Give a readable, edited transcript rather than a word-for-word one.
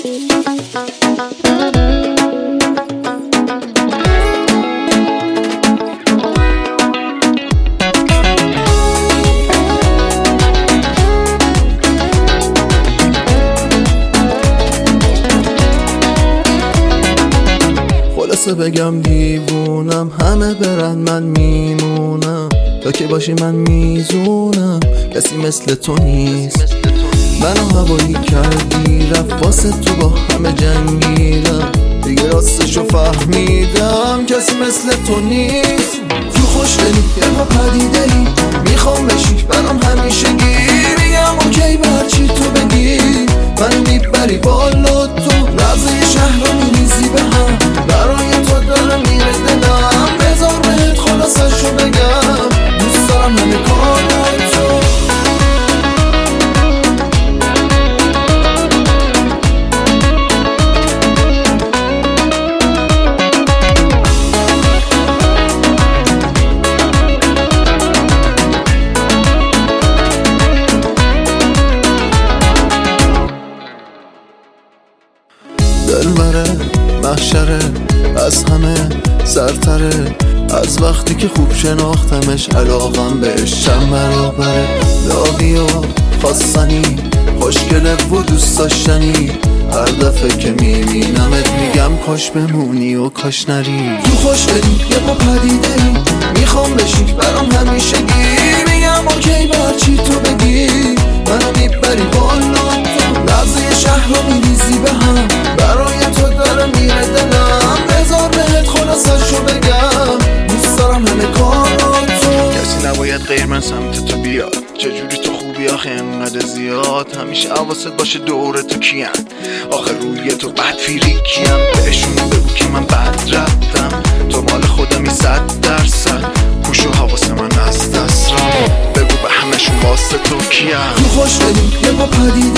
خلاصه بگم دیوونم، همه برن من میمونم، تا که باشی من میزونم کسی مثل تو نیست. منو هوایی کردی رفت واسه تو با همه جنگیدم، دیگه راستشو فهمیدم کسی مثل تو نیست. تو خوشدلی یه ما پدیده ای میخوام بشی برام همیشگی، میگم اوکی برچی تو بگی منو میبری بالا، تو نبض شهر رو میریزی به هم، برای تو دارم میره دلم، بذار بهت خلاصشو بگم دوست دارم همه کارای تو. دلبره محشره از همه سرتره، از وقتی که خوب شناختمش علاقم بهش چند برابره. لاغی و خواستنی خوشگله و دوست داشتنی، هر دفعه که میبینمت میگم کاش بمونی و کاش نری. تو خوشدلی یه ما پدیده ای میخوام بشی برام همیشگی، میگم اوکی برچی تو بگی منو میبری بالا، تو نبض شهر رو میریزی به هم، برای تو داره میره دلم، بذار بهت خلاصشو بگم دوست دارم همه کارای تو. کسی نباید غیر من سمت تو بیاد، چجوری تو خوبی آخه انقدر زیاد، همیشه حواست باشه دور تو کیم، آخه روی تو بد فیریکیم، بهشون بگو که من بد رفتم، تو مال خودمی 100%، پوش و حواس من از دست رفت، بگو به همشون واسه تو کیم. تو خوشدلی یه ما پدیده